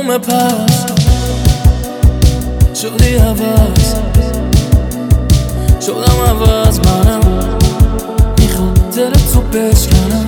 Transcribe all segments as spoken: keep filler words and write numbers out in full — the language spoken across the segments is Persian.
تموم پس شدی عوض، شدم عوض منم، میخوام دلت رو بشکنم.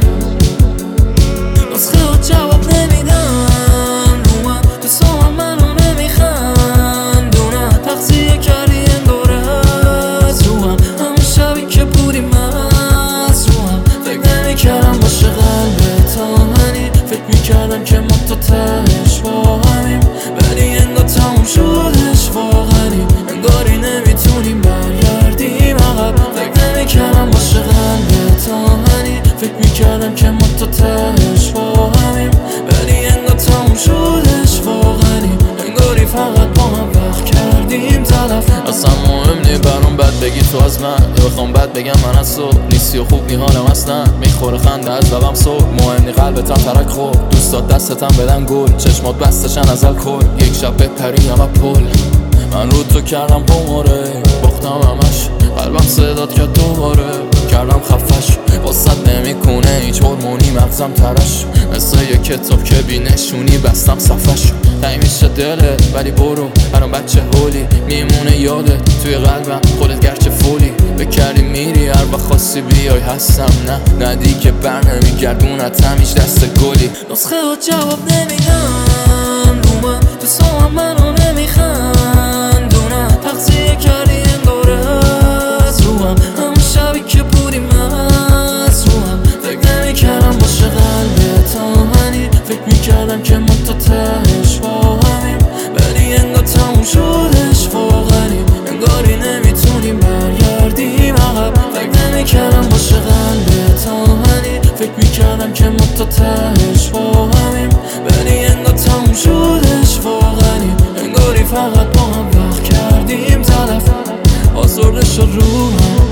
نسخه ها جواب نمیدن رو من، دوستام منو نمیخندونن. تقصیه کردی اندور از رو هم، همون شبی که بودیم از رو هم. فکر نمیکردم باشه قلب تا منی، فکر میکردم که ما تا تهش با همیم، ولی انگار تموم شدش واقعی. انگاری نمیتونیم برگردیم عقب. فکر نمیکردم باشه قلب تا منی، فکر میکردم که ما تا تهش با همیم، ولی انگار تموم شدش واقعی. انگاری فقط با هم وقت کردیم تلف. اصلا مهم نی برام بد بگی تو از من، یا بخوام بد بگم من از تو. نیستی و خوب نی حالم اصلا، میخوره خنده از لبم صبح. مهم نی قلبتم ترک خورد، دوستات دستتم بدن گل، چشمات بستشن از الکل. یک شب بپریم از پل، من رو تو کردم قماره، باختم همش، قلبم صدات کرد دوباره، کردم خفش. واسط نمیکنه هیچ هورمونی مغزم ترش، مثل یه کتاب که بی نشونی بستم صفحش. تایی میشه دلت ولی برو، برام بچه هولی میمونه یادت توی قلبم، خودت گرچه فولی. بکردی میری هر وقت خواستی بیای هستم، نه ندی که بر نمیگردونت همیش دست گلی. نسخه ها جواب نمیدن رو من، دوستام منو نمیخندونن. تقصیه کردی اندور از رو هم، همون شبی که بودیم از رو هم. فکر نمیکردم باشه قلب تا منی، فکر میکردم که ما تا تهش با همیم، ولی انگار تموم شدش واقعی. انگاری نمیتونیم برگردیم عقب. فکر نمیکردم باشه قلب تا منی، فکر میکردم که ما تا تهش با همیم، ولی انگار تموم شدش واقعی. انگاری فقط با هم وقت کردیم تلف. آزرده شد روحم،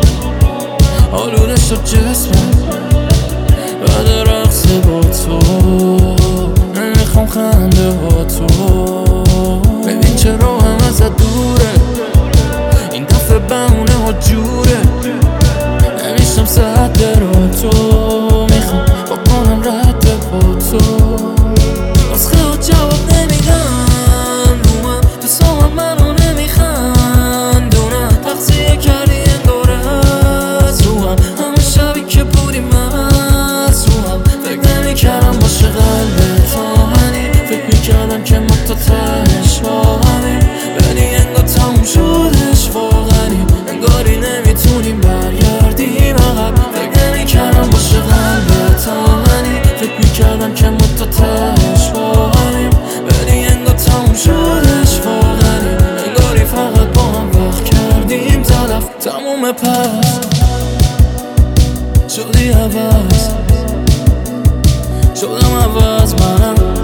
آلوده شد جسمم، بعد رقص با تو نمیخوام خنده با تو. ببین چرا هم ازت دوره، این دفعه بمونه ها جوره. نمیشم ساعت را تو، میخوام با کنم رد با تو. نسخه ها جواب نمیدن رو من، دوستام منو نمیخندونن. تقصیه کردی اندور از رو هم، همون شبی که بودیم از رو هم. فکر نمیکردم باشه قلب تا منی، فکر میکردم که ما تا تهش با همیم، ولی انگار تموم شدش واقعی. انگاری نمیتونیم برگردیم عقب. فکر نمیکردم باشه قلب تا منی، فکر میکردم که ما تا تهش با همیم، ولی انگار تموم شدش واقعی. انگاری فقط با هم وقت کردیم تلف. تموم پس شدی عوض، شدم عوض منم،